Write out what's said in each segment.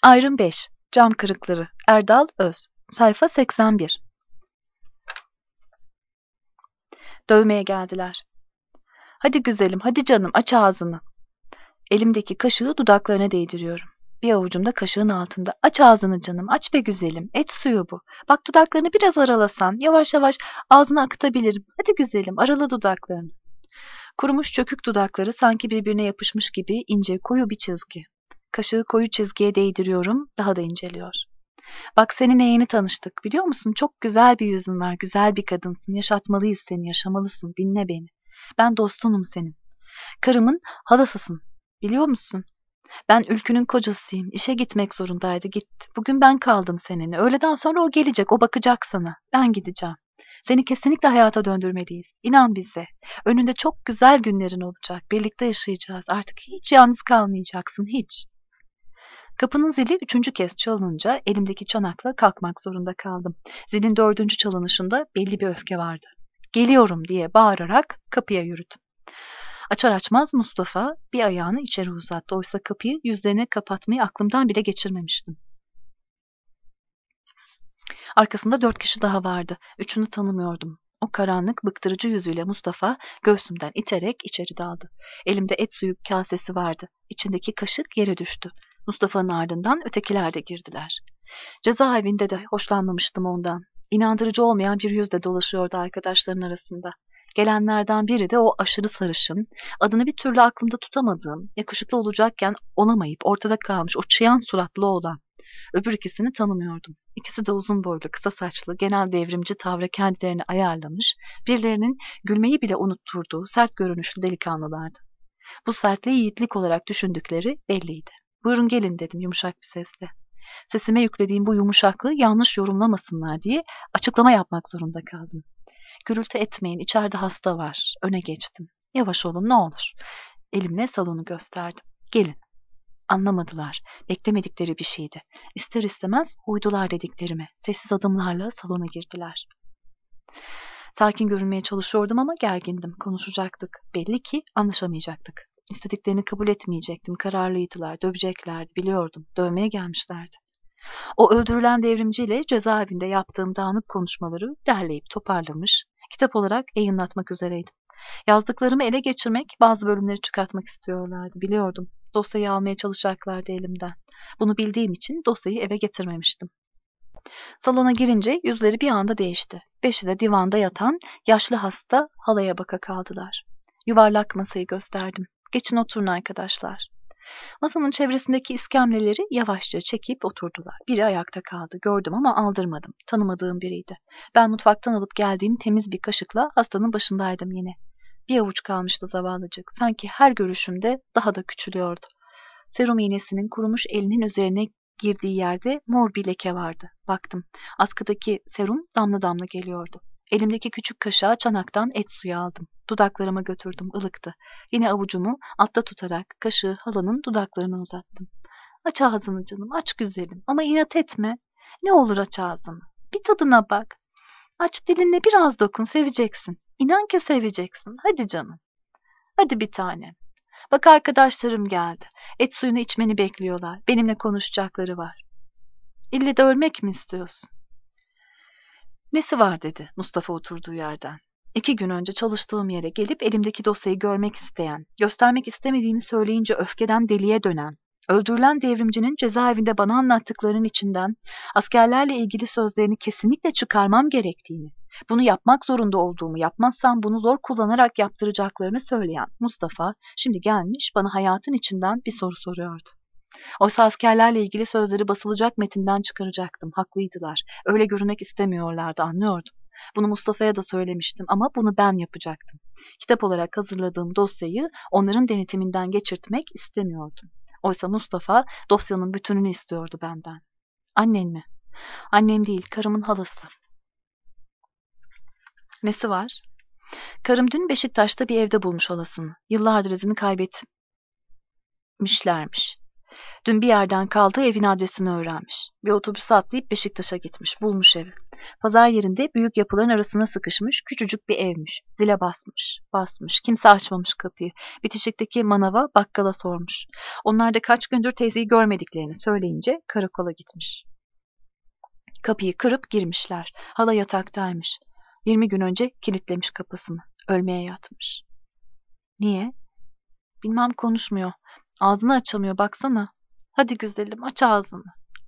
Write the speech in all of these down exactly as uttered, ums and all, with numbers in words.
Ayrım beş. Cam kırıkları. Erdal Öz. Sayfa seksen bir. Dövmeye geldiler. Hadi güzelim, hadi canım, aç ağzını. Elimdeki kaşığı dudaklarına değdiriyorum. Bir avucum da kaşığın altında. Aç ağzını canım, aç be güzelim. Et suyu bu. Bak dudaklarını biraz aralasan, yavaş yavaş ağzına akıtabilirim. Hadi güzelim, arala dudaklarını. Kurumuş çökük dudakları sanki birbirine yapışmış gibi ince, koyu bir çizgi. Kaşığı koyu çizgiye değdiriyorum, daha da inceliyor. Bak seninle yeni tanıştık, biliyor musun? Çok güzel bir yüzün var, güzel bir kadınsın. Yaşatmalıyız seni, yaşamalısın. Dinle beni. Ben dostunum senin. Karımın halasısın, biliyor musun? Ben Ülkü'nün kocasıyım. İşe gitmek zorundaydı, gitti. Bugün ben kaldım seninle. Öğleden sonra o gelecek, o bakacak sana. Ben gideceğim. Seni kesinlikle hayata döndürmeliyiz. İnan bize. Önünde çok güzel günlerin olacak. Birlikte yaşayacağız. Artık hiç yalnız kalmayacaksın, hiç. Kapının zili üçüncü kez çalınınca elimdeki çanakla kalkmak zorunda kaldım. Zilin dördüncü çalınışında belli bir öfke vardı. Geliyorum diye bağırarak kapıya yürüdüm. Açar açmaz Mustafa bir ayağını içeri uzattı. Oysa kapıyı yüzlerine kapatmayı aklımdan bile geçirmemiştim. Arkasında dört kişi daha vardı. Üçünü tanımıyordum. O karanlık, bıktırıcı yüzüyle Mustafa göğsümden iterek içeri daldı. Elimde et suyu kasesi vardı. İçindeki kaşık yere düştü. Mustafa'nın ardından ötekiler de girdiler. Cezaevinde de hoşlanmamıştım ondan. İnandırıcı olmayan bir yüzle dolaşıyordu arkadaşların arasında. Gelenlerden biri de o aşırı sarışın, adını bir türlü aklımda tutamadığım, yakışıklı olacakken olamayıp ortada kalmış o çıyan suratlı oğlan. Öbür ikisini tanımıyordum. İkisi de uzun boylu, kısa saçlı, genel devrimci tavra kendilerini ayarlamış, birilerinin gülmeyi bile unutturduğu sert görünüşlü delikanlılardı. Bu sertliği yiğitlik olarak düşündükleri belliydi. Buyurun gelin dedim yumuşak bir sesle. Sesime yüklediğim bu yumuşaklığı yanlış yorumlamasınlar diye açıklama yapmak zorunda kaldım. Gürültü etmeyin, içeride hasta var. Öne geçtim. Yavaş olun ne olur. Elimle salonu gösterdim. Gelin. Anlamadılar. Beklemedikleri bir şeydi. İster istemez uydular dediklerime. Sessiz adımlarla salona girdiler. Sakin görünmeye çalışıyordum ama gergindim. Konuşacaktık. Belli ki anlaşamayacaktık. İstediklerini kabul etmeyecektim. Kararlıydılar. Döveceklerdi. Biliyordum. Dövmeye gelmişlerdi. O öldürülen devrimciyle cezaevinde yaptığım dağınık konuşmaları derleyip toparlamış, kitap olarak yayınlatmak üzereydim. Yazdıklarımı ele geçirmek, bazı bölümleri çıkartmak istiyorlardı. Biliyordum. Dosyayı almaya çalışacaklardı elimden. Bunu bildiğim için dosyayı eve getirmemiştim. Salona girince yüzleri bir anda değişti. Beşi de divanda yatan yaşlı hasta halaya baka kaldılar. Yuvarlak masayı gösterdim. Geçin oturun arkadaşlar. Masanın çevresindeki iskemleleri yavaşça çekip oturdular. Biri ayakta kaldı. Gördüm ama aldırmadım. Tanımadığım biriydi. Ben mutfaktan alıp geldiğim temiz bir kaşıkla hastanın başındaydım yine. Bir avuç kalmıştı zavallıcık. Sanki her görüşümde daha da küçülüyordu. Serum iğnesinin kurumuş elinin üzerine girdiği yerde mor bir leke vardı. Baktım. Askıdaki serum damla damla geliyordu. Elimdeki küçük kaşığa çanaktan et suyu aldım. Dudaklarıma götürdüm, ılıktı. Yine avucumu altta tutarak kaşığı halanın dudaklarına uzattım. Aç ağzını canım, aç güzelim. Ama inat etme. Ne olur aç ağzını. Bir tadına bak. Aç dilinle biraz dokun, seveceksin. İnan ki seveceksin. Hadi canım. Hadi bir tanem. Bak arkadaşlarım geldi. Et suyunu içmeni bekliyorlar. Benimle konuşacakları var. İlle de ölmek mi istiyorsun? Nesi var dedi Mustafa oturduğu yerden. İki gün önce çalıştığım yere gelip elimdeki dosyayı görmek isteyen, göstermek istemediğimi söyleyince öfkeden deliye dönen, öldürülen devrimcinin cezaevinde bana anlattıklarının içinden askerlerle ilgili sözlerini kesinlikle çıkarmam gerektiğini, bunu yapmak zorunda olduğumu, yapmazsam bunu zor kullanarak yaptıracaklarını söyleyen Mustafa şimdi gelmiş bana hayatın içinden bir soru soruyordu. Oysa askerlerle ilgili sözleri basılacak metinden çıkaracaktım. Haklıydılar. Öyle görünmek istemiyorlardı, anlıyordum. Bunu Mustafa'ya da söylemiştim ama bunu ben yapacaktım. Kitap olarak hazırladığım dosyayı onların denetiminden geçirtmek istemiyordum. Oysa Mustafa dosyanın bütününü istiyordu benden. Annen mi? Annem değil, karımın halası. Nesi var? Karım dün Beşiktaş'ta bir evde bulmuş halasını. Yıllardır izini kaybetmişlermiş. Dün bir yerden kaldığı evin adresini öğrenmiş. Bir otobüse atlayıp Beşiktaş'a gitmiş. Bulmuş evi. Pazar yerinde büyük yapıların arasına sıkışmış küçücük bir evmiş. Zile basmış, basmış. Kimse açmamış kapıyı. Bitişikteki manava bakkala sormuş. Onlar da kaç gündür teyzeyi görmediklerini söyleyince karakola gitmiş. Kapıyı kırıp girmişler. Hala yataktaymış. Yirmi gün önce kilitlemiş kapısını. Ölmeye yatmış. Niye? Bilmem, konuşmuyor. Ağzını açamıyor, baksana. Hadi güzelim, aç ağzını.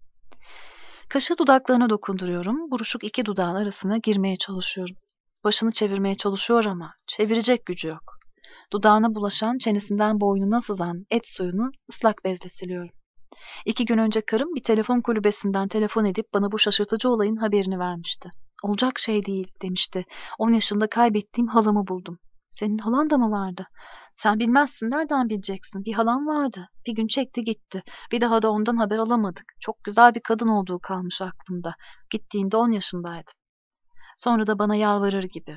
Kaşı dudaklarına dokunduruyorum. Buruşuk iki dudağın arasına girmeye çalışıyorum. Başını çevirmeye çalışıyor ama çevirecek gücü yok. Dudağına bulaşan, çenesinden boynuna sızan et suyunu ıslak bezle siliyorum. İki gün önce karım bir telefon kulübesinden telefon edip bana bu şaşırtıcı olayın haberini vermişti. Olacak şey değil demişti. On yaşımda kaybettiğim halamı buldum. Senin halan da mı vardı? Sen bilmezsin, nereden bileceksin? Bir halam vardı. Bir gün çekti gitti. Bir daha da ondan haber alamadık. Çok güzel bir kadın olduğu kalmış aklımda. Gittiğinde on yaşındaydı. Sonra da bana yalvarır gibi.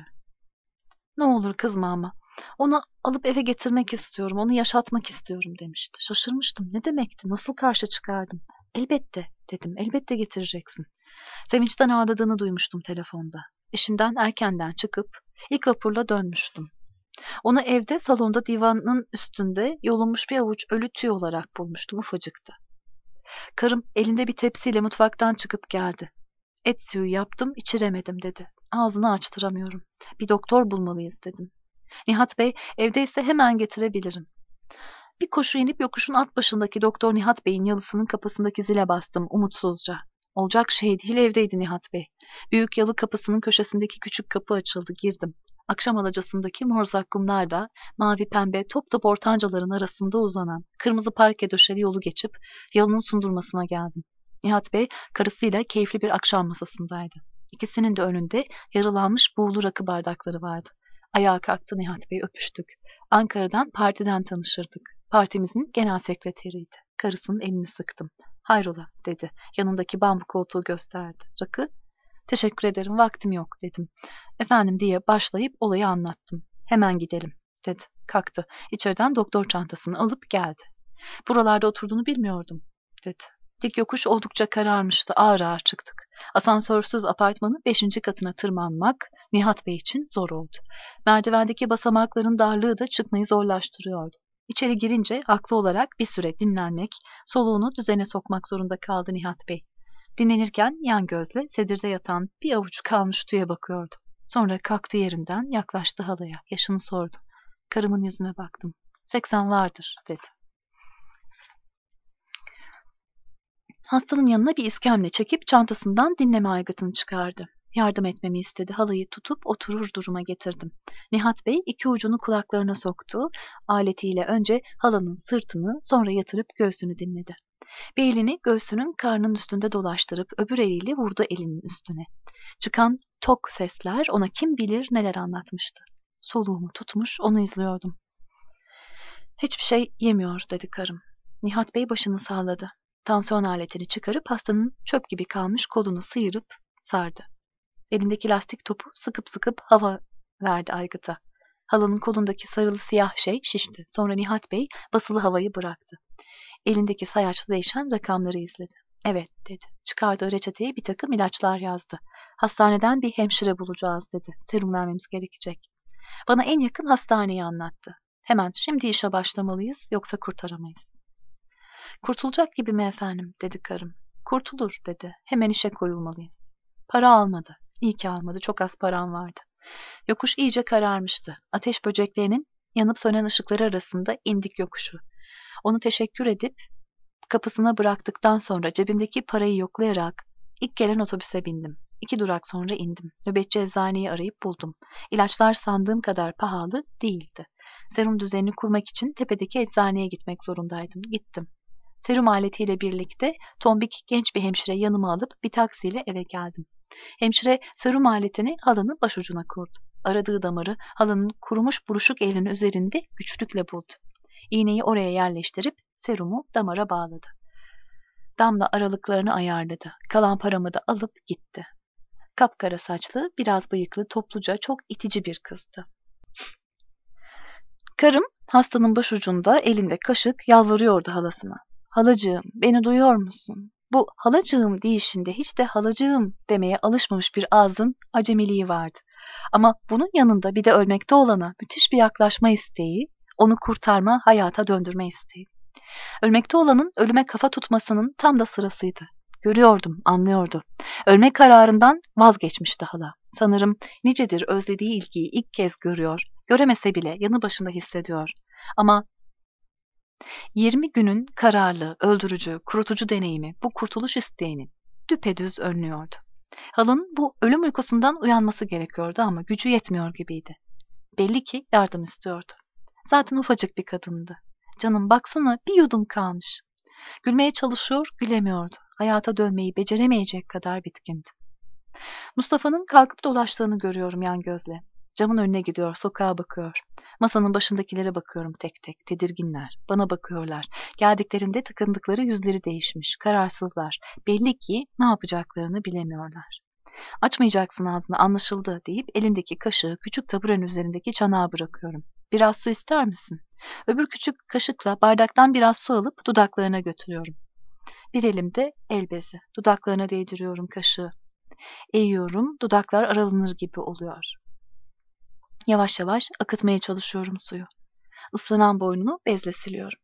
Ne olur kızma ama. Onu alıp eve getirmek istiyorum, onu yaşatmak istiyorum demişti. Şaşırmıştım. Ne demekti? Nasıl karşı çıkardım? Elbette dedim, elbette getireceksin. Sevinçten ağladığını duymuştum telefonda. İşimden erkenden çıkıp ilk vapurla dönmüştüm. Onu evde, salonda, divanın üstünde yolunmuş bir avuç ölü tüy olarak bulmuştum, ufacıktı. Karım elinde bir tepsiyle mutfaktan çıkıp geldi. Et suyu yaptım, içiremedim dedi. Ağzını açtıramıyorum. Bir doktor bulmalıyız dedim. Nihat Bey evdeyse hemen getirebilirim. Bir koşu inip yokuşun alt başındaki Doktor Nihat Bey'in yalısının kapısındaki zile bastım umutsuzca. Olacak şey değil, evdeydi Nihat Bey. Büyük yalı kapısının köşesindeki küçük kapı açıldı, girdim. Akşam alacasındaki mor zakkumlarda mavi pembe top top ortancaların arasında uzanan kırmızı parke döşeli yolu geçip yalının sundurmasına geldim. Nihat Bey karısıyla keyifli bir akşam masasındaydı. İkisinin de önünde yarılanmış buğulu rakı bardakları vardı. Ayağa kalktı Nihat Bey, öpüştük. Ankara'dan, partiden tanışırdık. Partimizin genel sekreteriydi. Karısının elini sıktım. Hayrola dedi. Yanındaki bambu koltuğu gösterdi. Rakı? Teşekkür ederim, vaktim yok dedim. Efendim diye başlayıp olayı anlattım. Hemen gidelim dedi. Kalktı. İçeriden doktor çantasını alıp geldi. Buralarda oturduğunu bilmiyordum dedi. Dik yokuş oldukça kararmıştı. Ağır ağır çıktık. Asansörsüz apartmanın beşinci katına tırmanmak Nihat Bey için zor oldu. Merdivendeki basamakların darlığı da çıkmayı zorlaştırıyordu. İçeri girince haklı olarak bir süre dinlenmek, soluğunu düzene sokmak zorunda kaldı Nihat Bey. Dinlenirken yan gözle sedirde yatan bir avuç kalmış tüye bakıyordu. Sonra kalktı yerinden, yaklaştı halaya. Yaşını sordu. Karımın yüzüne baktım. Seksen vardır dedi. Hastanın yanına bir iskemle çekip çantasından dinleme aygıtını çıkardı. Yardım etmemi istedi. Halayı tutup oturur duruma getirdim. Nihat Bey iki ucunu kulaklarına soktu. Aletiyle önce halanın sırtını, sonra yatırıp göğsünü dinledi. Bir elini göğsünün karnının üstünde dolaştırıp öbür eliyle vurdu elinin üstüne. Çıkan tok sesler ona kim bilir neler anlatmıştı. Soluğumu tutmuş onu izliyordum. Hiçbir şey yemiyor dedi karım. Nihat Bey başını salladı. Tansiyon aletini çıkarıp hastanın çöp gibi kalmış kolunu sıyırıp sardı. Elindeki lastik topu sıkıp sıkıp hava verdi aygıta. Halanın kolundaki sarılı siyah şey şişti. Sonra Nihat Bey basılı havayı bıraktı. Elindeki sayaçta değişen rakamları izledi. Evet dedi. Çıkardığı reçeteye bir takım ilaçlar yazdı. Hastaneden bir hemşire bulacağız dedi. Serum vermemiz gerekecek. Bana en yakın hastaneyi anlattı. Hemen şimdi işe başlamalıyız yoksa kurtaramayız. Kurtulacak gibi mi efendim dedi karım. Kurtulur dedi. Hemen işe koyulmalıyız. Para almadı. İyi ki almadı. Çok az param vardı. Yokuş iyice kararmıştı. Ateş böceklerinin yanıp sönen ışıkları arasında indik yokuşu. Onu teşekkür edip kapısına bıraktıktan sonra cebimdeki parayı yoklayarak ilk gelen otobüse bindim. İki durak sonra indim. Nöbetçi eczaneyi arayıp buldum. İlaçlar sandığım kadar pahalı değildi. Serum düzenini kurmak için tepedeki eczaneye gitmek zorundaydım. Gittim. Serum aletiyle birlikte tombik genç bir hemşire yanıma alıp bir taksiyle eve geldim. Hemşire serum aletini halanın başucuna kurdu. Aradığı damarı halanın kurumuş buruşuk elinin üzerinde güçlükle buldu. İğneyi oraya yerleştirip serumu damara bağladı. Damla aralıklarını ayarladı. Kalan paramı da alıp gitti. Kapkara saçlı, biraz bıyıklı, topluca çok itici bir kızdı. Karım hastanın başucunda elinde kaşık yalvarıyordu halasına. Halacığım, beni duyuyor musun? Bu halacığım deyişinde hiç de halacığım demeye alışmamış bir ağzın acemiliği vardı. Ama bunun yanında bir de ölmekte olana müthiş bir yaklaşma isteği, onu kurtarma, hayata döndürme isteği. Ölmekte olanın ölüme kafa tutmasının tam da sırasıydı. Görüyordum, anlıyordu. Ölme kararından vazgeçmişti hala. Sanırım nicedir özlediği ilgiyi ilk kez görüyor, göremese bile yanı başında hissediyor. Ama yirmi günün kararlı, öldürücü, kurutucu deneyimi bu kurtuluş isteğini düpedüz önlüyordu. Hal'ın bu ölüm uykusundan uyanması gerekiyordu ama gücü yetmiyor gibiydi. Belli ki yardım istiyordu. Zaten ufacık bir kadındı. Canım baksana bir yudum kalmış. Gülmeye çalışıyor, gülemiyordu. Hayata dönmeyi beceremeyecek kadar bitkindi. Mustafa'nın kalkıp dolaştığını görüyorum yan gözle. Camın önüne gidiyor, sokağa bakıyor. Masanın başındakilere bakıyorum tek tek, tedirginler. Bana bakıyorlar. Geldiklerinde tıkındıkları yüzleri değişmiş, kararsızlar. Belli ki ne yapacaklarını bilemiyorlar. Açmayacaksın ağzını, anlaşıldı deyip elindeki kaşığı küçük taburenin üzerindeki çanağa bırakıyorum. Biraz su ister misin? Öbür küçük kaşıkla bardaktan biraz su alıp dudaklarına götürüyorum. Bir elimde el bezi. Dudaklarına değdiriyorum kaşığı. Eğiyorum, dudaklar aralanır gibi oluyor. Yavaş yavaş akıtmaya çalışıyorum suyu. Islanan boynunu bezle siliyorum.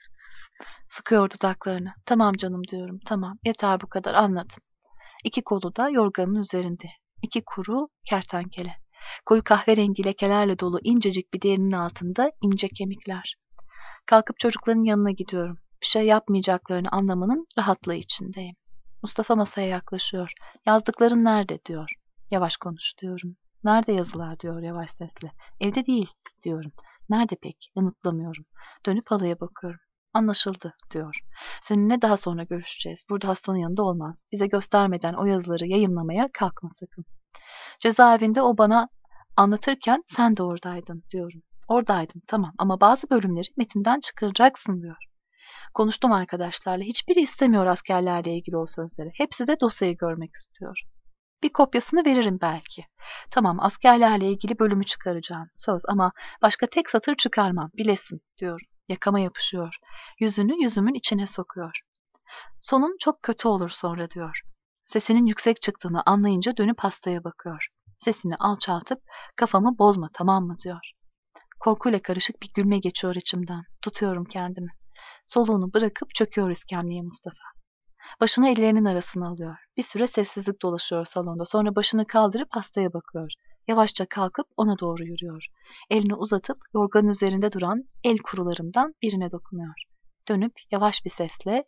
Sıkıyor dudaklarını. Tamam canım diyorum, tamam, yeter bu kadar, anladım. İki kolu da yorganın üzerinde. İki kuru kertenkele. Koyu kahverengi lekelerle dolu incecik bir derinin altında ince kemikler. Kalkıp çocukların yanına gidiyorum. Bir şey yapmayacaklarını anlamanın rahatlığı içindeyim. Mustafa masaya yaklaşıyor. Yazdıkların nerede diyor. Yavaş konuş diyorum. Nerede yazılar diyor yavaş sesle. Evde değil diyorum. Nerede peki? Yanıtlamıyorum. Dönüp halaya bakıyorum. Anlaşıldı diyor. Seninle daha sonra görüşeceğiz. Burada hastanın yanında olmaz. Bize göstermeden o yazıları yayımlamaya kalkma sakın. Cezaevinde o bana anlatırken sen de oradaydın diyorum. Oradaydım tamam ama bazı bölümleri metinden çıkaracaksın diyor. Konuştum arkadaşlarla. Hiçbiri istemiyor askerlerle ilgili o sözleri. Hepsi de dosyayı görmek istiyor. Bir kopyasını veririm belki. Tamam askerlerle ilgili bölümü çıkaracağım. Söz ama başka tek satır çıkarmam. Bilesin diyor. Yakama yapışıyor. Yüzünü yüzümün içine sokuyor. Sonun çok kötü olur sonra diyor. Sesinin yüksek çıktığını anlayınca dönüp hastaya bakıyor. Sesini alçaltıp kafamı bozma tamam mı diyor. Korkuyla karışık bir gülme geçiyor içimden. Tutuyorum kendimi. Soluğunu bırakıp çöküyor iskemleye Mustafa. Başını ellerinin arasına alıyor. Bir süre sessizlik dolaşıyor salonda. Sonra başını kaldırıp hastaya bakıyor. Yavaşça kalkıp ona doğru yürüyor. Elini uzatıp yorganın üzerinde duran el kurularından birine dokunuyor. Dönüp yavaş bir sesle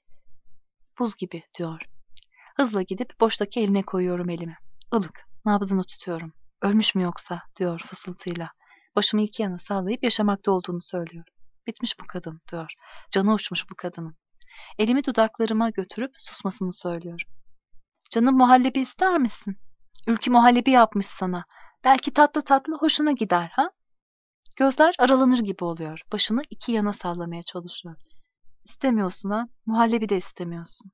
buz gibi diyor. Hızla gidip boştaki eline koyuyorum elimi. Ilık, nabzını tutuyorum. Ölmüş mü yoksa diyor fısıltıyla. Başımı iki yana sallayıp yaşamakta olduğunu söylüyor. Bitmiş bu kadın diyor. Canı uçmuş bu kadının. Elimi dudaklarıma götürüp susmasını söylüyorum. Canım muhallebi ister misin? Ülkü muhallebi yapmış sana. Belki tatlı tatlı hoşuna gider ha? Gözler aralanır gibi oluyor. Başını iki yana sallamaya çalışıyor. İstemiyorsun ha? Muhallebi de istemiyorsun.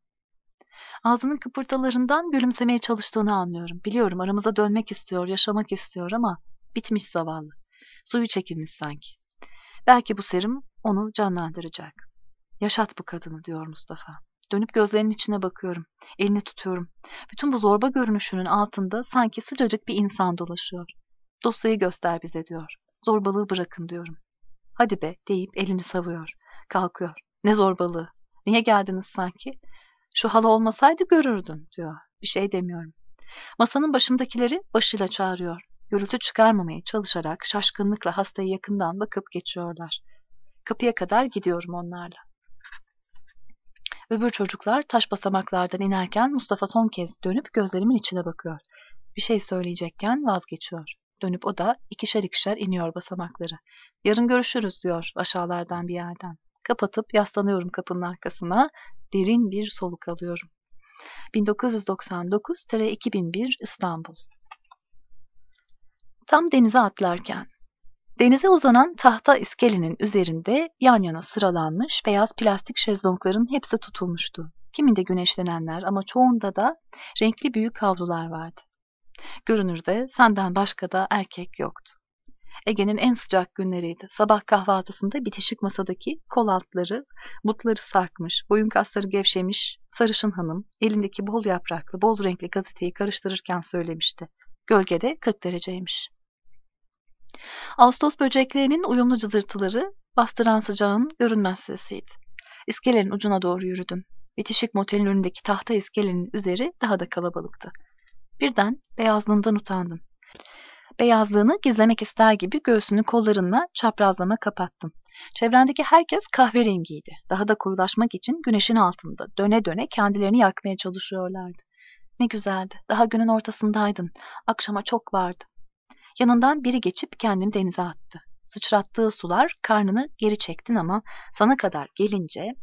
Ağzının kıpırtılarından gülümsemeye çalıştığını anlıyorum. Biliyorum aramıza dönmek istiyor, yaşamak istiyor ama bitmiş zavallı. Suyu çekilmiş sanki. Belki bu serum onu canlandıracak. Yaşat bu kadını diyor Mustafa. Dönüp gözlerinin içine bakıyorum. Elini tutuyorum. Bütün bu zorba görünüşünün altında sanki sıcacık bir insan dolaşıyor. Dosyayı göster bize diyor. Zorbalığı bırakın diyorum. Hadi be deyip elini savuyor. Kalkıyor. Ne zorbalığı? Niye geldiniz sanki? Şu hala olmasaydı görürdün diyor. Bir şey demiyorum. Masanın başındakileri başıyla çağırıyor. Gürültü çıkarmamaya çalışarak şaşkınlıkla hastayı yakından bakıp geçiyorlar. Kapıya kadar gidiyorum onlarla. Öbür çocuklar taş basamaklardan inerken Mustafa son kez dönüp gözlerimin içine bakıyor. Bir şey söyleyecekken vazgeçiyor. Dönüp o da ikişer ikişer iniyor basamakları. Yarın görüşürüz diyor aşağılardan bir yerden. Kapatıp yaslanıyorum kapının arkasına. Derin bir soluk alıyorum. bin dokuz yüz doksan dokuz iki bin bir İstanbul. Tam denize atlarken. Denize uzanan tahta iskelenin üzerinde yan yana sıralanmış beyaz plastik şezlongların hepsi tutulmuştu. Kiminde güneşlenenler ama çoğunda da renkli büyük havlular vardı. Görünürde senden başka da erkek yoktu. Ege'nin en sıcak günleriydi. Sabah kahvaltısında bitişik masadaki kol altları, butları sarkmış, boyun kasları gevşemiş sarışın hanım elindeki bol yapraklı, bol renkli gazeteyi karıştırırken söylemişti. Gölgede kırk dereceymiş. Ağustos böceklerinin uyumlu cızırtıları bastıran sıcağın görünmez sesiydi. İskelenin ucuna doğru yürüdüm. Bitişik motelin önündeki tahta iskelenin üzeri daha da kalabalıktı. Birden beyazlığından utandım. Beyazlığını gizlemek ister gibi göğsünü kollarınla çaprazlama kapattın. Çevrendeki herkes kahverengiydi. Daha da koyulaşmak için güneşin altında döne döne kendilerini yakmaya çalışıyorlardı. Ne güzeldi. Daha günün ortasındaydın. Akşama çok vardı. Yanından biri geçip kendini denize attı. Sıçrattığı sular karnını geri çektin ama sana kadar gelince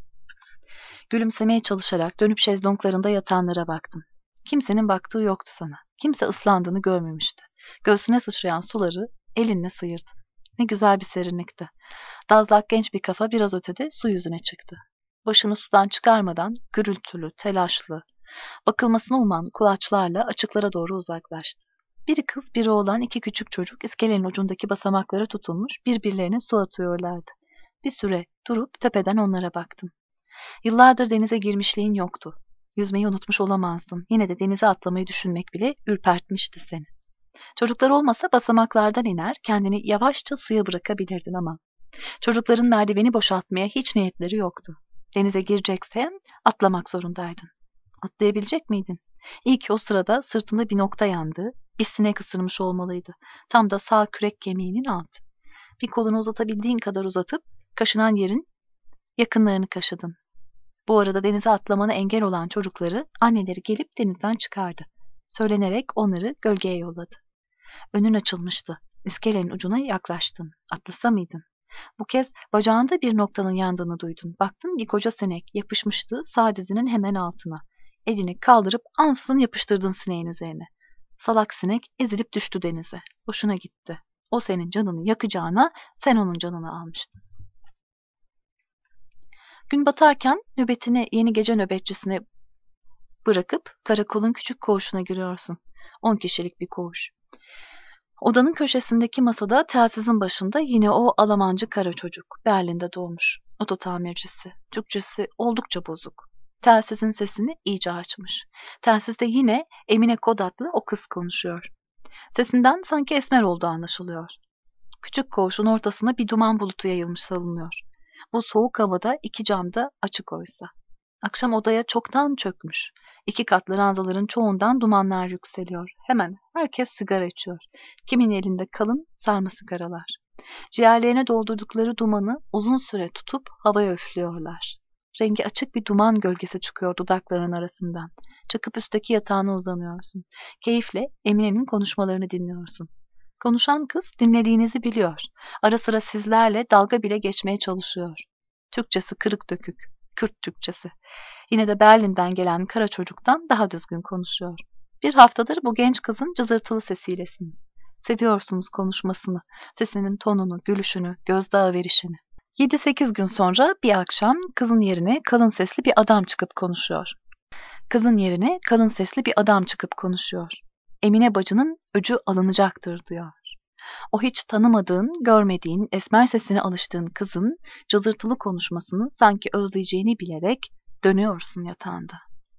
gülümsemeye çalışarak dönüp şezlonglarında yatanlara baktın. Kimsenin baktığı yoktu sana. Kimse ıslandığını görmemişti. Göğsüne sıçrayan suları elinle sıyırdın. Ne güzel bir serinlikti. Dazlak genç bir kafa biraz ötede su yüzüne çıktı. Başını sudan çıkarmadan gürültülü, telaşlı, bakılmasını uman kulaçlarla açıklara doğru uzaklaştı. Biri kız, biri oğlan iki küçük çocuk iskelenin ucundaki basamaklara tutulmuş birbirlerine su atıyorlardı. Bir süre durup tepeden onlara baktım. Yıllardır denize girmişliğin yoktu. Yüzmeyi unutmuş olamazdın. Yine de denize atlamayı düşünmek bile ürpertmişti seni. Çocuklar olmasa basamaklardan iner, kendini yavaşça suya bırakabilirdin ama çocukların merdiveni boşaltmaya hiç niyetleri yoktu. Denize gireceksen atlamak zorundaydın. Atlayabilecek miydin? İyi ki o sırada sırtında bir nokta yandı, bir sinek ısırmış olmalıydı. Tam da sağ kürek kemiğinin altı. Bir kolunu uzatabildiğin kadar uzatıp kaşınan yerin yakınlarını kaşıdın. Bu arada denize atlamana engel olan çocukları anneleri gelip denizden çıkardı. Söylenerek onları gölgeye yolladı. Önün açılmıştı. İskelenin ucuna yaklaştın. Atlasa mıydın? Bu kez bacağında bir noktanın yandığını duydun. Baktın bir koca sinek yapışmıştı sağ dizinin hemen altına. Elini kaldırıp ansızın yapıştırdın sineğin üzerine. Salak sinek ezilip düştü denize. Hoşuna gitti. O senin canını yakacağına sen onun canını almıştın. Gün batarken nöbetini yeni gece nöbetçisine bırakıp karakolun küçük koğuşuna giriyorsun. On kişilik bir koğuş. Odanın köşesindeki masada telsizin başında yine o Almancı kara çocuk. Berlin'de doğmuş. Oto tamircisi. Türkçesi oldukça bozuk. Telsizin sesini iyice açmış. Telsizde yine Emine Kod adlı o kız konuşuyor. Sesinden sanki esmer olduğu anlaşılıyor. Küçük koğuşun ortasına bir duman bulutu yayılmış salınıyor. Bu soğuk havada iki cam da açık oysa. Akşam odaya çoktan çökmüş. İki katlı ranzaların çoğundan dumanlar yükseliyor. Hemen herkes sigara içiyor. Kimin elinde kalın sarma sigaralar. Ciğerlerine doldurdukları dumanı uzun süre tutup havaya üflüyorlar. Rengi açık bir duman gölgesi çıkıyor dudaklarının arasından. Çıkıp üstteki yatağına uzanıyorsun. Keyifle Emine'nin konuşmalarını dinliyorsun. Konuşan kız dinlediğinizi biliyor. Ara sıra sizlerle dalga bile geçmeye çalışıyor. Türkçesi kırık dökük. Kürt Türkçesi. Yine de Berlin'den gelen kara çocuktan daha düzgün konuşuyor. Bir haftadır bu genç kızın cızırtılı sesiylesiniz. Seviyorsunuz konuşmasını, sesinin tonunu, gülüşünü, gözdağı verişini. Yedi sekiz gün sonra bir akşam kızın yerine kalın sesli bir adam çıkıp konuşuyor. Kızın yerine kalın sesli bir adam çıkıp konuşuyor. Emine bacının öcü alınacaktır diyor. O hiç tanımadığın, görmediğin, esmer sesine alıştığın kızın cızırtılı konuşmasını sanki özleyeceğini bilerek dönüyorsun yatağında.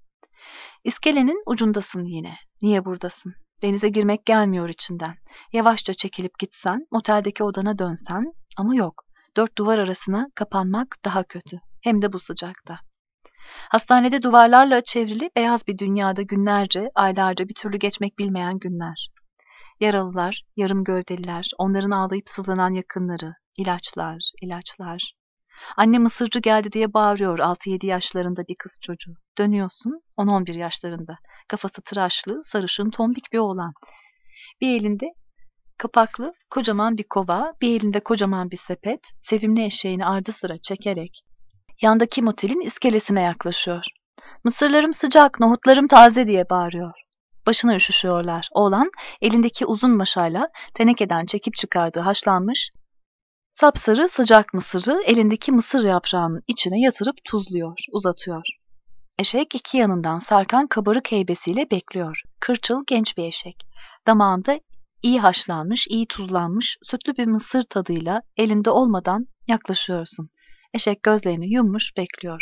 İskelenin ucundasın yine. Niye buradasın? Denize girmek gelmiyor içinden. Yavaşça çekilip gitsen, oteldeki odana dönsen ama yok. Dört duvar arasına kapanmak daha kötü. Hem de bu sıcakta. Hastanede duvarlarla çevrili beyaz bir dünyada günlerce, aylarca bir türlü geçmek bilmeyen günler. Yaralılar, yarım gövdeliler, onların ağlayıp sızlanan yakınları, ilaçlar, ilaçlar. Anne mısırcı geldi diye bağırıyor altı yedi yaşlarında bir kız çocuğu. Dönüyorsun on on bir yaşlarında. Kafası tıraşlı, sarışın, tombik bir oğlan. Bir elinde kapaklı kocaman bir kova, bir elinde kocaman bir sepet, sevimli eşeğini ardı sıra çekerek yandaki motelin iskelesine yaklaşıyor. Mısırlarım sıcak, nohutlarım taze diye bağırıyor. Başına üşüşüyorlar. Oğlan elindeki uzun maşayla tenekeden çekip çıkardığı haşlanmış sapsarı sıcak mısırı elindeki mısır yaprağının içine yatırıp tuzluyor, uzatıyor. Eşek iki yanından sarkan kabarık heybesiyle bekliyor. Kırçıl genç bir eşek. Damağında İyi haşlanmış, iyi tuzlanmış, sütlü bir mısır tadıyla elinde olmadan yaklaşıyorsun. Eşek gözlerini yummuş bekliyor.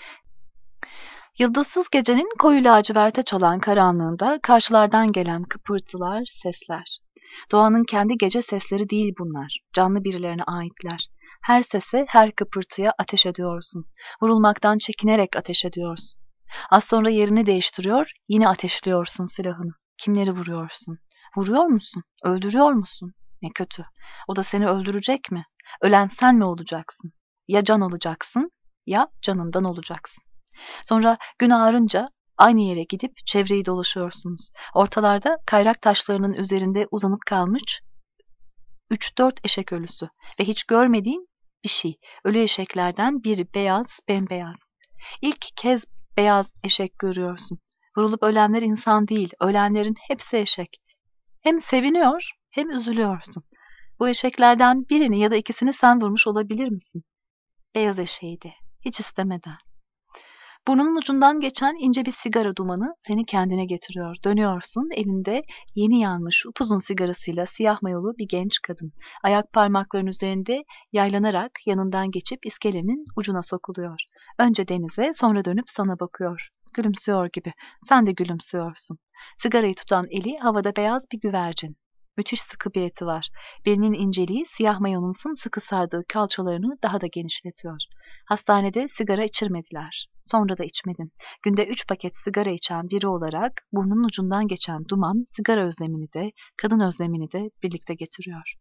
Yıldızsız gecenin koyu laciverte çalan karanlığında karşılardan gelen kıpırtılar, sesler. Doğanın kendi gece sesleri değil bunlar. Canlı birilerine aitler. Her sese, her kıpırtıya ateş ediyorsun. Vurulmaktan çekinerek ateş ediyorsun. Az sonra yerini değiştiriyor, yine ateşliyorsun silahını. Kimleri vuruyorsun? Vuruyor musun? Öldürüyor musun? Ne kötü. O da seni öldürecek mi? Ölen sen mi olacaksın? Ya can alacaksın, ya canından olacaksın. Sonra gün ağarınca aynı yere gidip çevreyi dolaşıyorsunuz. Ortalarda kayrak taşlarının üzerinde uzanıp kalmış üç dört eşek ölüsü ve hiç görmediğin bir şey. Ölü eşeklerden biri beyaz, bembeyaz. İlk kez beyaz eşek görüyorsun. Vurulup ölenler insan değil, ölenlerin hepsi eşek. Hem seviniyor hem üzülüyorsun. Bu eşeklerden birini ya da ikisini sen vurmuş olabilir misin? Beyaz eşeğiydi, hiç istemeden. Burnunun ucundan geçen ince bir sigara dumanı seni kendine getiriyor. Dönüyorsun, elinde yeni yanmış upuzun sigarasıyla siyah mayolu bir genç kadın. Ayak parmaklarının üzerinde yaylanarak yanından geçip iskelenin ucuna sokuluyor. Önce denize, sonra dönüp sana bakıyor. Gülümsüyor gibi. Sen de gülümsüyorsun. Sigarayı tutan eli havada beyaz bir güvercin. Müthiş sıkı bir eti var. Belinin inceliği siyah mayonun sımsıkı sardığı kalçalarını daha da genişletiyor. Hastanede sigara içirmediler. Sonra da içmedin. Günde üç paket sigara içen biri olarak burnunun ucundan geçen duman sigara özlemini de kadın özlemini de birlikte getiriyor.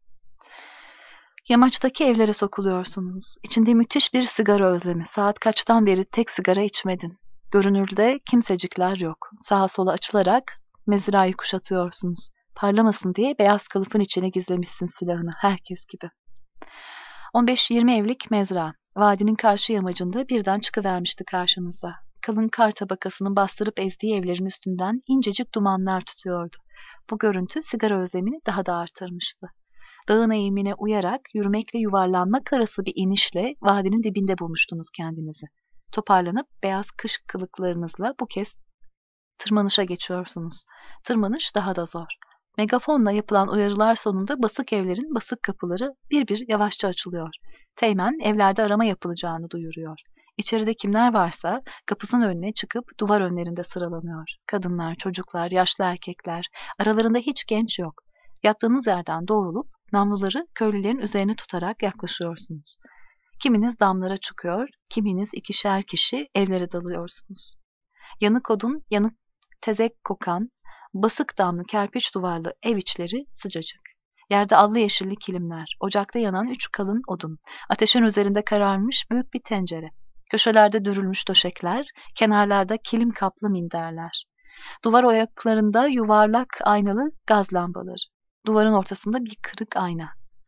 Yamaçtaki evlere sokuluyorsunuz. İçinde müthiş bir sigara özlemi. Saat kaçtan beri tek sigara içmedin. Görünürde kimsecikler yok. Sağa sola açılarak mezrayı kuşatıyorsunuz. Parlamasın diye beyaz kılıfın içine gizlemişsin silahını herkes gibi. on beş yirmi evlik mezra. Vadinin karşı yamacında birden çıkıvermişti karşınıza. Kalın kar tabakasının bastırıp ezdiği evlerin üstünden incecik dumanlar tutuyordu. Bu görüntü sigara özlemini daha da artırmıştı. Dağın eğimine uyarak yürümekle yuvarlanmak arası bir inişle vadinin dibinde bulmuştunuz kendinizi. Toparlanıp beyaz kış kılıklarınızla bu kez tırmanışa geçiyorsunuz. Tırmanış daha da zor. Megafonla yapılan uyarılar sonunda basık evlerin basık kapıları bir bir yavaşça açılıyor. Teğmen evlerde arama yapılacağını duyuruyor. İçeride kimler varsa kapısının önüne çıkıp duvar önlerinde sıralanıyor. Kadınlar, çocuklar, yaşlı erkekler, aralarında hiç genç yok. Yattığınız yerden doğrulup namluları köylülerin üzerine tutarak yaklaşıyorsunuz. Kiminiz damlara çıkıyor, kiminiz ikişer kişi evlere dalıyorsunuz. Yanık odun, yanık tezek kokan, basık damlı kerpiç duvarlı ev içleri sıcacık. Yerde allı yeşilli kilimler, ocakta yanan üç kalın odun, ateşin üzerinde kararmış büyük bir tencere, köşelerde dürülmüş döşekler, kenarlarda kilim kaplı minderler. Duvar oyaklarında yuvarlak aynalı gaz lambaları, duvarın ortasında bir kırık ayna.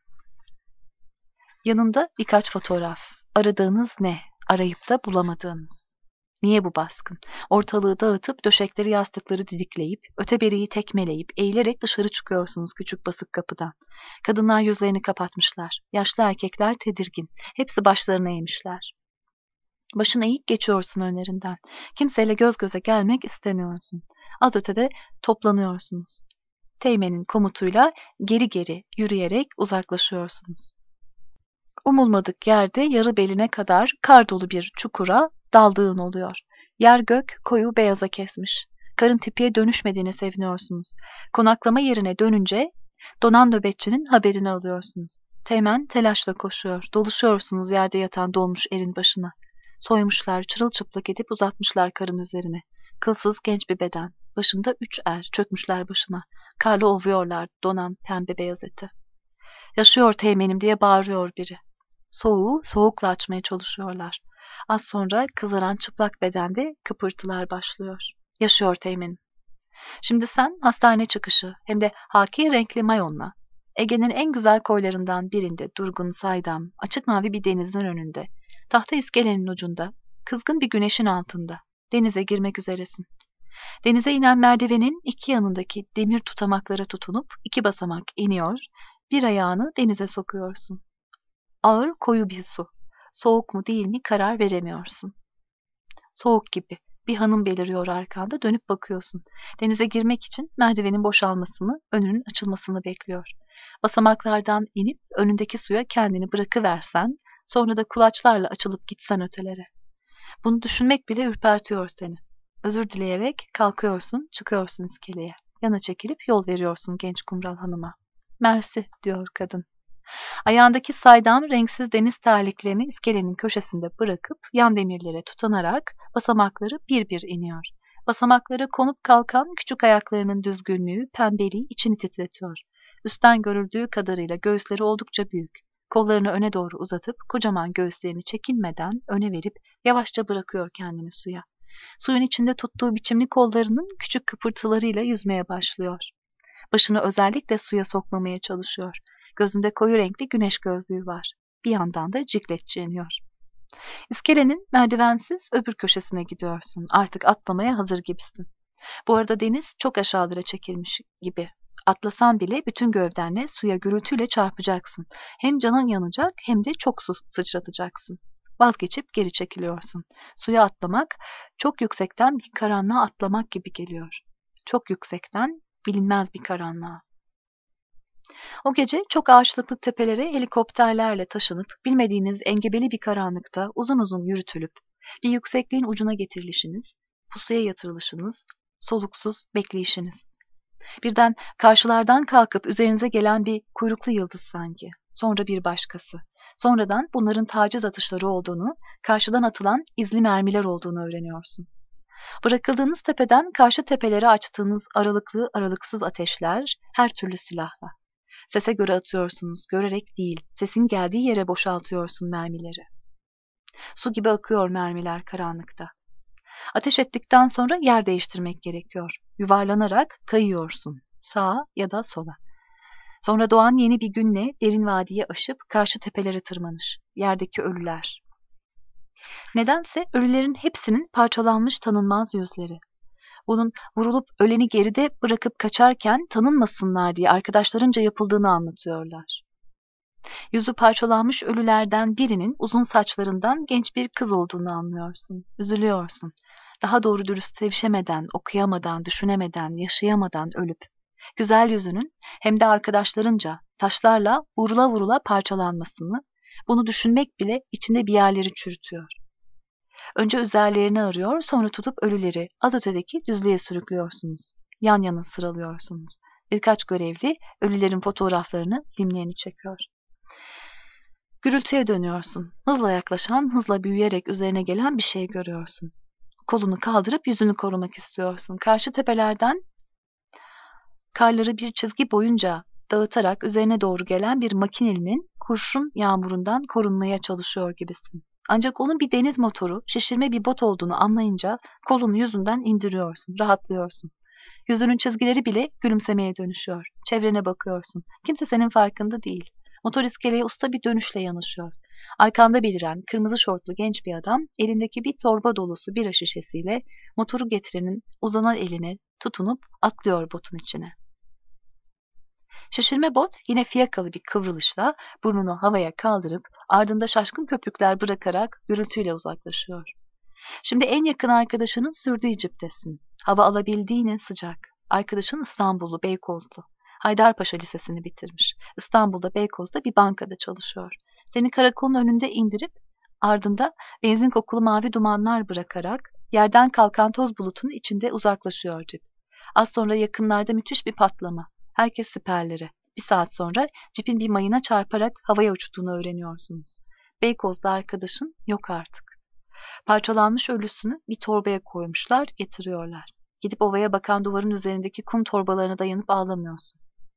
Yanında birkaç fotoğraf. Aradığınız ne? Arayıp da bulamadığınız. Niye bu baskın? Ortalığı dağıtıp döşekleri yastıkları didikleyip, öteberiyi tekmeleyip, eğilerek dışarı çıkıyorsunuz küçük basık kapıdan. Kadınlar yüzlerini kapatmışlar. Yaşlı erkekler tedirgin. Hepsi başlarına eğmişler. Başını eğik geçiyorsun önlerinden. Kimseyle göz göze gelmek istemiyorsun. Az ötede toplanıyorsunuz. Teğmenin komutuyla geri geri yürüyerek uzaklaşıyorsunuz. Umulmadık yerde yarı beline kadar kar dolu bir çukura daldığın oluyor. Yer gök koyu beyaza kesmiş. Karın tipiye dönüşmediğine seviniyorsunuz. Konaklama yerine dönünce donan nöbetçinin haberini alıyorsunuz. Teğmen telaşla koşuyor. Doluşuyorsunuz yerde yatan dolmuş erin başına. Soymuşlar, çırılçıplak edip uzatmışlar karın üzerine. Kılsız genç bir beden. Başında üç er çökmüşler başına. Karla ovuyorlar donan pembe beyaz eti. Yaşıyor teğmenim diye bağırıyor biri. Soğuğu soğukla açmaya çalışıyorlar. Az sonra kızaran çıplak bedende kıpırtılar başlıyor. Yaşıyor teğmenim. Şimdi sen hastane çıkışı hem de haki renkli mayonla Ege'nin en güzel koylarından birinde durgun saydam açık mavi bir denizin önünde tahta iskelenin ucunda kızgın bir güneşin altında denize girmek üzeresin. Denize inen merdivenin iki yanındaki demir tutamaklara tutunup iki basamak iniyor, bir ayağını denize sokuyorsun. Ağır koyu bir su. Soğuk mu değil mi karar veremiyorsun. Soğuk gibi. Bir hanım beliriyor arkanda, dönüp bakıyorsun. Denize girmek için merdivenin boşalmasını, önünün açılmasını bekliyor. Basamaklardan inip önündeki suya kendini bırakıversen, sonra da kulaçlarla açılıp gitsen ötelere. Bunu düşünmek bile ürpertiyor seni. Özür dileyerek kalkıyorsun, çıkıyorsun iskeleye. Yana çekilip yol veriyorsun genç kumral hanıma. Mersi, diyor kadın. Ayağındaki saydam renksiz deniz terliklerini iskelenin köşesinde bırakıp yan demirlere tutanarak basamakları bir bir iniyor. Basamaklara konup kalkan küçük ayaklarının düzgünlüğü, pembeliği içini titretiyor. Üstten görüldüğü kadarıyla göğüsleri oldukça büyük. Kollarını öne doğru uzatıp kocaman göğüslerini çekinmeden öne verip yavaşça bırakıyor kendini suya. Suyun içinde tuttuğu biçimli kollarının küçük kıpırtılarıyla yüzmeye başlıyor. Başını özellikle suya sokmamaya çalışıyor. Gözünde koyu renkli güneş gözlüğü var. Bir yandan da cikletçi iniyor. İskelenin merdivensiz öbür köşesine gidiyorsun. Artık atlamaya hazır gibisin. Bu arada deniz çok aşağılara çekilmiş gibi. Atlasan bile bütün gövdenle suya gürültüyle çarpacaksın. Hem canın yanacak hem de çok su sıçratacaksın. Vazgeçip geri çekiliyorsun. Suya atlamak çok yüksekten bir karanlığa atlamak gibi geliyor. Çok yüksekten bilinmez bir karanlığa. O gece çok ağaçlıklı tepelere helikopterlerle taşınıp bilmediğiniz engebeli bir karanlıkta uzun uzun yürütülüp bir yüksekliğin ucuna getirilişiniz, pusuya yatırılışınız, soluksuz bekleyişiniz. Birden karşılardan kalkıp üzerinize gelen bir kuyruklu yıldız sanki. Sonra bir başkası. Sonradan bunların taciz atışları olduğunu, karşıdan atılan izli mermiler olduğunu öğreniyorsun. Bırakıldığınız tepeden karşı tepelere açtığınız aralıklı aralıksız ateşler, her türlü silahla. Sese göre atıyorsunuz, görerek değil, sesin geldiği yere boşaltıyorsun mermileri. Su gibi akıyor mermiler karanlıkta. Ateş ettikten sonra yer değiştirmek gerekiyor. Yuvarlanarak kayıyorsun, sağa ya da sola. Sonra doğan yeni bir günle derin vadiyi aşıp karşı tepelere tırmanış, yerdeki ölüler. Nedense ölülerin hepsinin parçalanmış tanınmaz yüzleri. Bunun vurulup öleni geride bırakıp kaçarken tanınmasınlar diye arkadaşlarınca yapıldığını anlatıyorlar. Yüzü parçalanmış ölülerden birinin uzun saçlarından genç bir kız olduğunu anlıyorsun. Üzülüyorsun. Daha doğru dürüst sevişemeden, okuyamadan, düşünemeden, yaşayamadan ölüp, güzel yüzünün hem de arkadaşlarınca taşlarla vurula vurula parçalanmasını, bunu düşünmek bile içinde bir yerleri çürütüyor. Önce üzerlerini arıyor, sonra tutup ölüleri az ötedeki düzlüğe sürüklüyorsunuz. Yan yana sıralıyorsunuz. Birkaç görevli ölülerin fotoğraflarını, filmlerini çekiyor. Gürültüye dönüyorsun. Hızla yaklaşan, hızla büyüyerek üzerine gelen bir şey görüyorsun. Kolunu kaldırıp yüzünü korumak istiyorsun. Karşı tepelerden karları bir çizgi boyunca dağıtarak üzerine doğru gelen bir makinelinin kurşun yağmurundan korunmaya çalışıyor gibisin. Ancak onun bir deniz motoru, şişirme bir bot olduğunu anlayınca kolunu yüzünden indiriyorsun, rahatlıyorsun. Yüzünün çizgileri bile gülümsemeye dönüşüyor. Çevrene bakıyorsun. Kimse senin farkında değil. Motor iskeleye usta bir dönüşle yanaşıyor. Arkanda beliren kırmızı şortlu genç bir adam elindeki bir torba dolusu bira şişesiyle motoru getirenin uzanan eline tutunup atlıyor botun içine. Şaşırma bot yine fiyakalı bir kıvrılışla burnunu havaya kaldırıp ardında şaşkın köpükler bırakarak gürültüyle uzaklaşıyor. Şimdi en yakın arkadaşının sürdüğü ciptesin. Hava alabildiğine sıcak. Arkadaşın İstanbullu, Beykozlu. Haydarpaşa Lisesi'ni bitirmiş. İstanbul'da, Beykoz'da bir bankada çalışıyor. Seni karakolun önünde indirip ardında benzin kokulu mavi dumanlar bırakarak yerden kalkan toz bulutunun içinde uzaklaşıyor cip. Az sonra yakınlarda müthiş bir patlama. Herkes siperlere. Bir saat sonra cipin bir mayına çarparak havaya uçtuğunu öğreniyorsunuz. Beykoz'da arkadaşın yok artık. Parçalanmış ölüsünü bir torbaya koymuşlar, getiriyorlar. Gidip ovaya bakan duvarın üzerindeki kum torbalarına dayanıp ağlamıyorsun.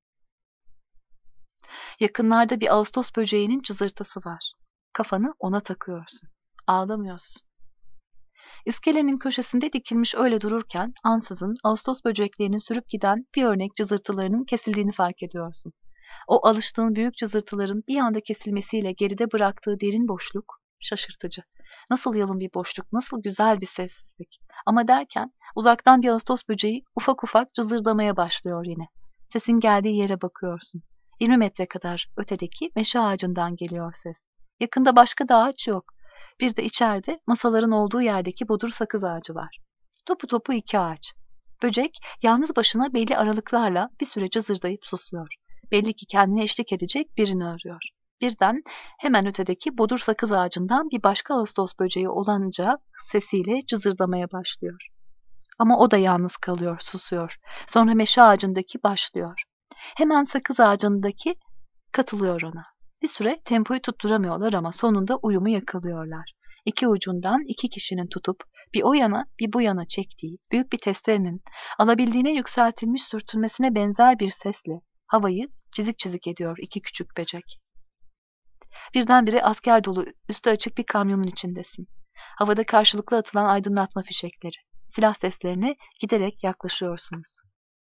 Yakınlarda bir ağustos böceğinin cızırtısı var. Kafanı ona takıyorsun. Ağlamıyorsun. İskelenin köşesinde dikilmiş öyle dururken ansızın ağustos böceklerinin sürüp giden bir örnek cızırtılarının kesildiğini fark ediyorsun. O alıştığın büyük cızırtıların bir anda kesilmesiyle geride bıraktığı derin boşluk şaşırtıcı. Nasıl yalın bir boşluk, nasıl güzel bir sessizlik. Ama derken uzaktan bir ağustos böceği ufak ufak cızırdamaya başlıyor yine. Sesin geldiği yere bakıyorsun. yirmi metre kadar ötedeki meşe ağacından geliyor ses. Yakında başka da ağaç yok. Bir de içeride masaların olduğu yerdeki bodur sakız ağacı var. Topu topu iki ağaç. Böcek yalnız başına belli aralıklarla bir süre cızırdayıp susuyor. Belli ki kendine eşlik edecek birini arıyor. Birden hemen ötedeki bodur sakız ağacından bir başka Ağustos böceği olanca sesiyle cızırdamaya başlıyor. Ama o da yalnız kalıyor, susuyor. Sonra meşe ağacındaki başlıyor. Hemen sakız ağacındaki katılıyor ona. Bir süre tempoyu tutturamıyorlar ama sonunda uyumu yakalıyorlar. İki ucundan iki kişinin tutup bir o yana bir bu yana çektiği büyük bir testerenin alabildiğine yükseltilmiş sürtünmesine benzer bir sesle havayı çizik çizik ediyor iki küçük böcek. Birdenbire asker dolu üstü açık bir kamyonun içindesin. Havada karşılıklı atılan aydınlatma fişekleri, silah seslerine giderek yaklaşıyorsunuz.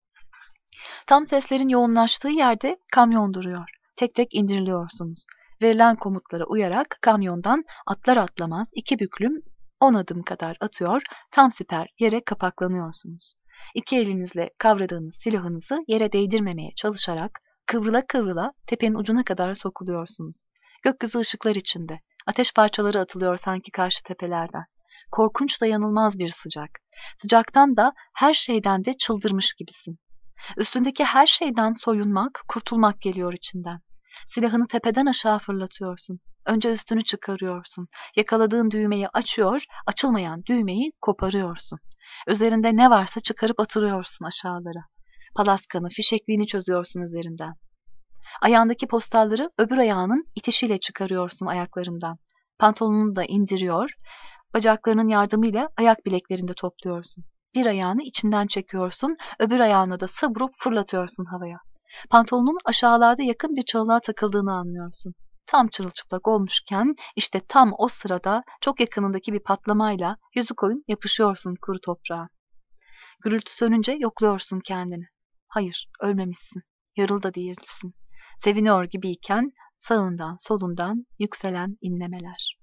Tam seslerin yoğunlaştığı yerde kamyon duruyor. Tek tek indiriliyorsunuz. Verilen komutlara uyarak kamyondan atlar atlamaz iki büklüm on adım kadar atıyor, tam siper yere kapaklanıyorsunuz. İki elinizle kavradığınız silahınızı yere değdirmemeye çalışarak kıvrıla kıvrıla tepenin ucuna kadar sokuluyorsunuz. Gökyüzü ışıklar içinde. Ateş parçaları atılıyor sanki karşı tepelerden. Korkunç, dayanılmaz bir sıcak. Sıcaktan da her şeyden de çıldırmış gibisin. Üstündeki her şeyden soyunmak, kurtulmak geliyor içinden. Silahını tepeden aşağı fırlatıyorsun. Önce üstünü çıkarıyorsun. Yakaladığın düğmeyi açıyor, açılmayan düğmeyi koparıyorsun. Üzerinde ne varsa çıkarıp atılıyorsun aşağılara. Palaskanı, fişekliğini çözüyorsun üzerinden. Ayağındaki postalları öbür ayağının itişiyle çıkarıyorsun ayaklarından. Pantolonunu da indiriyor, bacaklarının yardımıyla ayak bileklerinde topluyorsun. Bir ayağını içinden çekiyorsun, öbür ayağını da savurup fırlatıyorsun havaya. Pantolonun aşağılarda yakın bir çalılığa takıldığını anlıyorsun. Tam çırılçıplak olmuşken işte tam o sırada çok yakınındaki bir patlamayla yüzü koyun yapışıyorsun kuru toprağa. Gürültü sönünce yokluyorsun kendini. Hayır, ölmemişsin. Yarıl da değilsin. Seviniyor gibiyken sağından solundan yükselen inlemeler.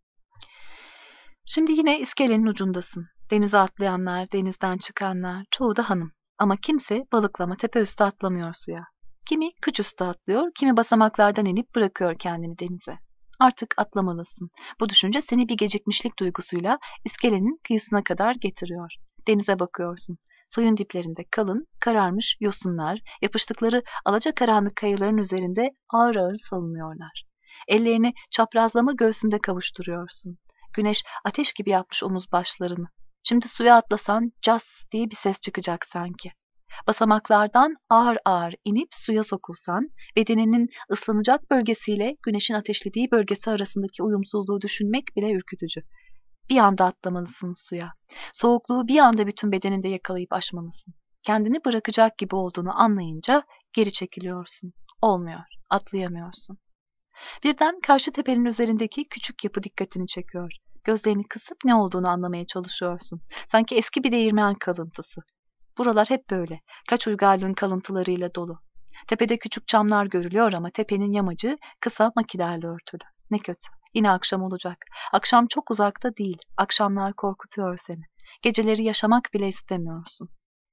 Şimdi yine iskelenin ucundasın. Denize atlayanlar, denizden çıkanlar, çoğu da hanım. Ama kimse balıklama tepe üstü atlamıyor suya. Kimi kıç üstü atlıyor, kimi basamaklardan inip bırakıyor kendini denize. Artık atlamalısın. Bu düşünce seni bir gecikmişlik duygusuyla iskelenin kıyısına kadar getiriyor. Denize bakıyorsun. Suyun diplerinde kalın, kararmış yosunlar, yapıştıkları alacakaranlık kayaların üzerinde ağır ağır salınıyorlar. Ellerini çaprazlama göğsünde kavuşturuyorsun. Güneş ateş gibi yapmış omuz başlarını. Şimdi suya atlasan cas diye bir ses çıkacak sanki. Basamaklardan ağır ağır inip suya sokulsan, bedeninin ıslanacak bölgesiyle güneşin ateşlediği bölgesi arasındaki uyumsuzluğu düşünmek bile ürkütücü. Bir anda atlamalısın suya. Soğukluğu bir anda bütün bedeninde yakalayıp aşmalısın. Kendini bırakacak gibi olduğunu anlayınca geri çekiliyorsun. Olmuyor, atlayamıyorsun. Birden karşı tepenin üzerindeki küçük yapı dikkatini çekiyor. Gözlerini kısıp ne olduğunu anlamaya çalışıyorsun. Sanki eski bir değirmen kalıntısı. Buralar hep böyle. Kaç uygarlığın kalıntılarıyla dolu. Tepede küçük çamlar görülüyor ama tepenin yamacı kısa makilerle örtülü. Ne kötü. Yine akşam olacak. Akşam çok uzakta değil. Akşamlar korkutuyor seni. Geceleri yaşamak bile istemiyorsun.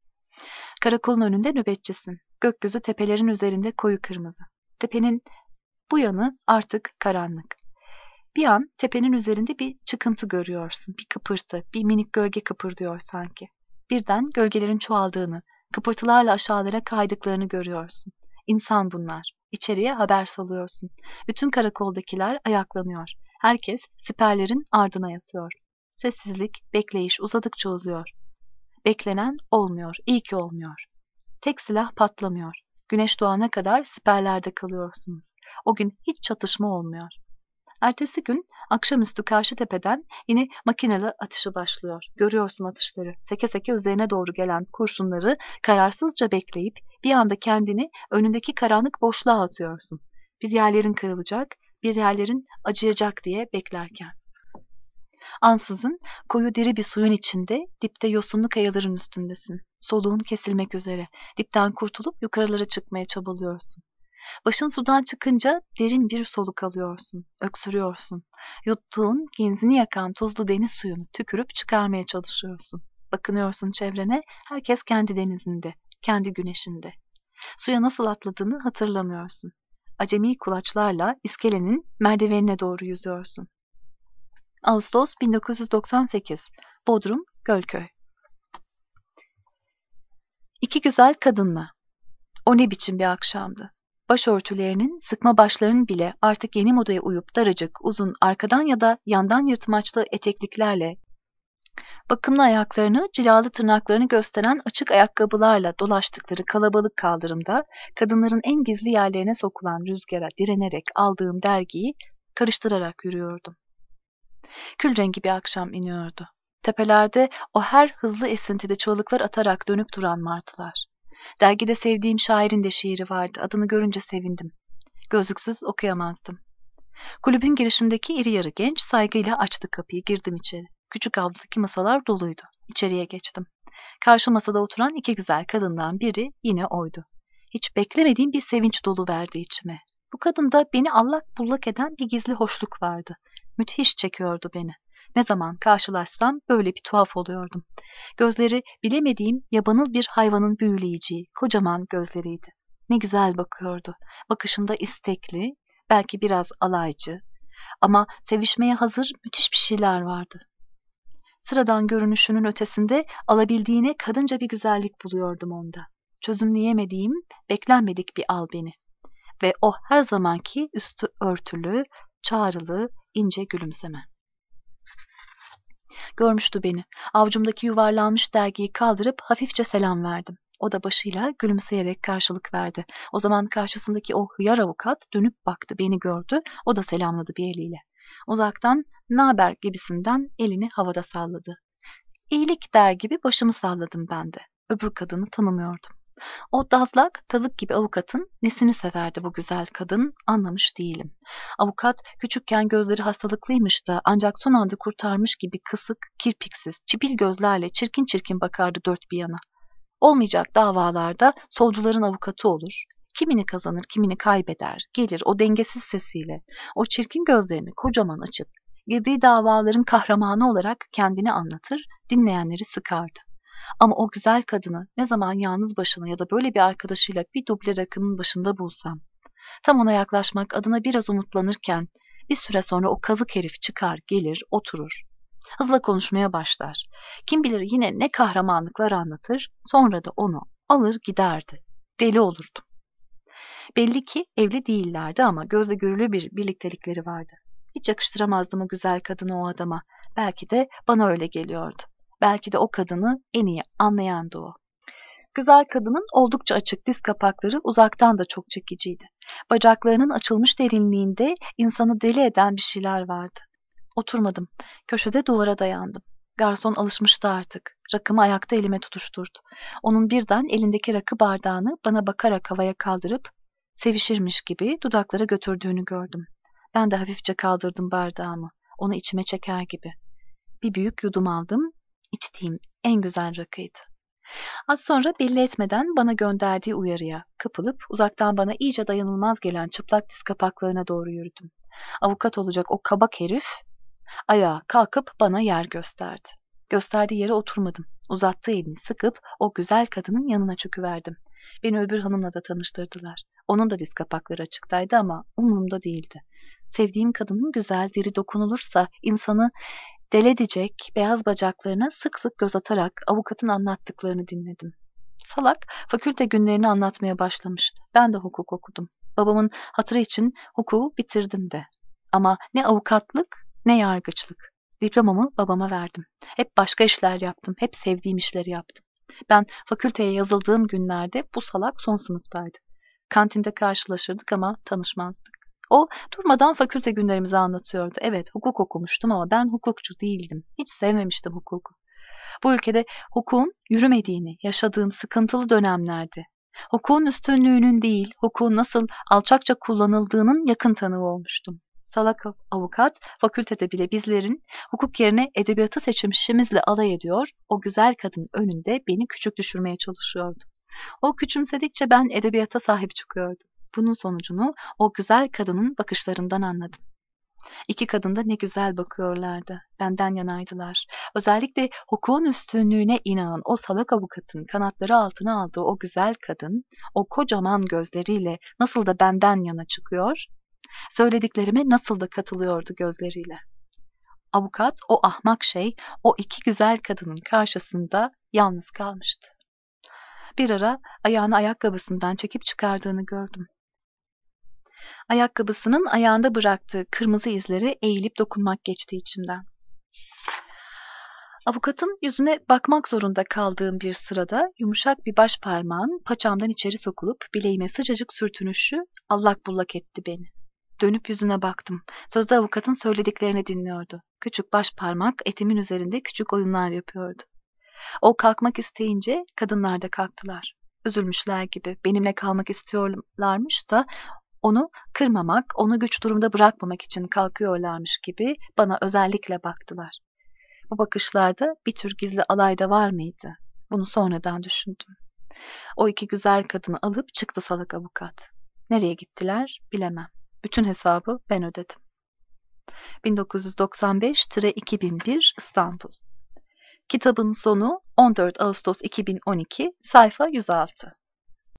Karakolun önünde nöbetçisin. Gökyüzü tepelerin üzerinde koyu kırmızı. Tepenin bu yanı artık karanlık. Bir an tepenin üzerinde bir çıkıntı görüyorsun. Bir kıpırtı, bir minik gölge kıpırdıyor sanki. Birden gölgelerin çoğaldığını, kıpırtılarla aşağılara kaydıklarını görüyorsun. İnsan bunlar. İçeriye haber salıyorsun. Bütün karakoldakiler ayaklanıyor. Herkes siperlerin ardına yatıyor. Sessizlik, bekleyiş uzadıkça uzuyor. Beklenen olmuyor, iyi ki olmuyor. Tek silah patlamıyor. Güneş doğana kadar siperlerde kalıyorsunuz. O gün hiç çatışma olmuyor. Ertesi gün akşamüstü karşı tepeden yine makineli atışı başlıyor. Görüyorsun atışları. Seke seke üzerine doğru gelen kurşunları kararsızca bekleyip bir anda kendini önündeki karanlık boşluğa atıyorsun. Bir yerlerin kırılacak, bir yerlerin acıyacak diye beklerken. Ansızın koyu diri bir suyun içinde, dipte yosunlu kayaların üstündesin. Soluğun kesilmek üzere. Dipten kurtulup yukarılara çıkmaya çabalıyorsun. Başın sudan çıkınca derin bir soluk alıyorsun. Öksürüyorsun. Yuttuğun, genzini yakan tuzlu deniz suyunu tükürüp çıkarmaya çalışıyorsun. Bakınıyorsun çevrene, herkes kendi denizinde, kendi güneşinde. Suya nasıl atladığını hatırlamıyorsun. Acemi kulaçlarla iskelenin merdivenine doğru yüzüyorsun. Ağustos bin dokuz yüz doksan sekiz, Bodrum, Gölköy. İki güzel kadınla. O ne biçim bir akşamdı. Başörtülerinin, sıkma başlarının bile artık yeni modaya uyup daracık, uzun, arkadan ya da yandan yırtmaçlı etekliklerle, bakımlı ayaklarını, cilalı tırnaklarını gösteren açık ayakkabılarla dolaştıkları kalabalık kaldırımda, kadınların en gizli yerlerine sokulan rüzgara direnerek aldığım dergiyi karıştırarak yürüyordum. Kül rengi bir akşam iniyordu. Tepelerde o her hızlı esintide çığlıklar atarak dönüp duran martılar. Dergide sevdiğim şairin de şiiri vardı. Adını görünce sevindim. Gözlüksüz okuyamazdım. Kulübün girişindeki iri yarı genç saygıyla açtı kapıyı, girdim içeri. Küçük avludaki masalar doluydu. İçeriye geçtim. Karşı masada oturan iki güzel kadından biri yine oydu. Hiç beklemediğim bir sevinç dolu verdi içime. Bu kadında beni allak bullak eden bir gizli hoşluk vardı. Müthiş çekiyordu beni. Ne zaman karşılaşsam böyle bir tuhaf oluyordum. Gözleri bilemediğim yabanıl bir hayvanın büyüleyici, kocaman gözleriydi. Ne güzel bakıyordu. Bakışında istekli, belki biraz alaycı ama sevişmeye hazır müthiş bir şeyler vardı. Sıradan görünüşünün ötesinde alabildiğine kadınca bir güzellik buluyordum onda. Çözümleyemediğim, beklenmedik bir al beni. Ve o her zamanki üstü örtülü, çağrılı, ince gülümseme. Görmüştü beni. Avcumdaki yuvarlanmış dergiyi kaldırıp hafifçe selam verdim. O da başıyla gülümseyerek karşılık verdi. O zaman karşısındaki o hıyar avukat dönüp baktı, beni gördü. O da selamladı bir eliyle. Uzaktan "naber" gibisinden elini havada salladı. İyilik der gibi başımı salladım ben de. Öbür kadını tanımıyordum. O dazlak, tazık gibi avukatın nesini severdi bu güzel kadın, anlamış değilim. Avukat küçükken gözleri hastalıklıymış da ancak son anda kurtarmış gibi kısık, kirpiksiz, çipil gözlerle çirkin çirkin bakardı dört bir yana. Olmayacak davalarda solcuların avukatı olur. Kimini kazanır, kimini kaybeder. Gelir o dengesiz sesiyle, o çirkin gözlerini kocaman açıp, girdiği davaların kahramanı olarak kendini anlatır, dinleyenleri sıkardı. Ama o güzel kadını ne zaman yalnız başına ya da böyle bir arkadaşıyla bir duble rakının başında bulsam, tam ona yaklaşmak adına biraz umutlanırken, bir süre sonra o kazık herif çıkar, gelir, oturur. Hızla konuşmaya başlar. Kim bilir yine ne kahramanlıklar anlatır, sonra da onu alır giderdi. Deli olurdum. Belli ki evli değillerdi ama gözle görülür bir birliktelikleri vardı. Hiç yakıştıramazdım o güzel kadını o adama. Belki de bana öyle geliyordu. Belki de o kadını en iyi anlayandı o. Güzel kadının oldukça açık diz kapakları uzaktan da çok çekiciydi. Bacaklarının açılmış derinliğinde insanı deli eden bir şeyler vardı. Oturmadım. Köşede duvara dayandım. Garson alışmıştı artık. Rakımı ayakta elime tutuşturdu. Onun birden elindeki rakı bardağını bana bakarak havaya kaldırıp sevişirmiş gibi dudaklara götürdüğünü gördüm. Ben de hafifçe kaldırdım bardağımı. Onu içime çeker gibi. Bir büyük yudum aldım. İçtiğim en güzel rakıydı. Az sonra belli etmeden bana gönderdiği uyarıya kapılıp uzaktan bana iyice dayanılmaz gelen çıplak diz kapaklarına doğru yürüdüm. Avukat olacak o kabak herif ayağa kalkıp bana yer gösterdi. Gösterdiği yere oturmadım. Uzattığı elini sıkıp o güzel kadının yanına çöküverdim. Beni öbür hanımla da tanıştırdılar. Onun da diz kapakları açıktaydı ama umurumda değildi. Sevdiğim kadının güzel diri dokunulursa insanı deledecek beyaz bacaklarına sık sık göz atarak avukatın anlattıklarını dinledim. Salak, fakülte günlerini anlatmaya başlamıştı. Ben de hukuk okudum. Babamın hatırı için hukuku bitirdim de. Ama ne avukatlık ne yargıçlık. Diplomamı babama verdim. Hep başka işler yaptım. Hep sevdiğim işleri yaptım. Ben fakülteye yazıldığım günlerde bu salak son sınıftaydı. Kantinde karşılaşırdık ama tanışmazdık. O durmadan fakülte günlerimizi anlatıyordu. Evet, hukuk okumuştum ama ben hukukçu değildim. Hiç sevmemiştim hukuku. Bu ülkede hukukun yürümediğini yaşadığım sıkıntılı dönemlerdi. Hukukun üstünlüğünün değil, hukukun nasıl alçakça kullanıldığının yakın tanığı olmuştum. Salak avukat fakültede bile bizlerin hukuk yerine edebiyatı seçmişimizle alay ediyor, o güzel kadın önünde beni küçük düşürmeye çalışıyordu. O küçümsedikçe ben edebiyata sahip çıkıyordum. Bunun sonucunu o güzel kadının bakışlarından anladım. İki kadın da ne güzel bakıyorlardı. Benden yanaydılar. Özellikle hukukun üstünlüğüne inanan o salak avukatın kanatları altına aldığı o güzel kadın, o kocaman gözleriyle nasıl da benden yana çıkıyor, söylediklerime nasıl da katılıyordu gözleriyle. Avukat, o ahmak şey, o iki güzel kadının karşısında yalnız kalmıştı. Bir ara ayağını ayakkabısından çekip çıkardığını gördüm. Ayakkabısının ayağında bıraktığı kırmızı izleri eğilip dokunmak geçti içimden. Avukatın yüzüne bakmak zorunda kaldığım bir sırada yumuşak bir baş parmağın paçamdan içeri sokulup bileğime sıcacık sürtünüşü allak bullak etti beni. Dönüp yüzüne baktım. Sözde avukatın söylediklerini dinliyordu. Küçük baş parmak etimin üzerinde küçük oyunlar yapıyordu. O kalkmak isteyince kadınlar da kalktılar. Üzülmüşler gibi benimle kalmak istiyorlarmış da onu kırmamak, onu güç durumda bırakmamak için kalkıyorlarmış gibi bana özellikle baktılar. Bu bakışlarda bir tür gizli alay da var mıydı? Bunu sonradan düşündüm. O iki güzel kadını alıp çıktı salak avukat. Nereye gittiler bilemem. Bütün hesabı ben ödedim. bin dokuz yüz doksan beş iki bin bir İstanbul. Kitabın sonu on dört Ağustos iki bin on iki, sayfa yüz altı.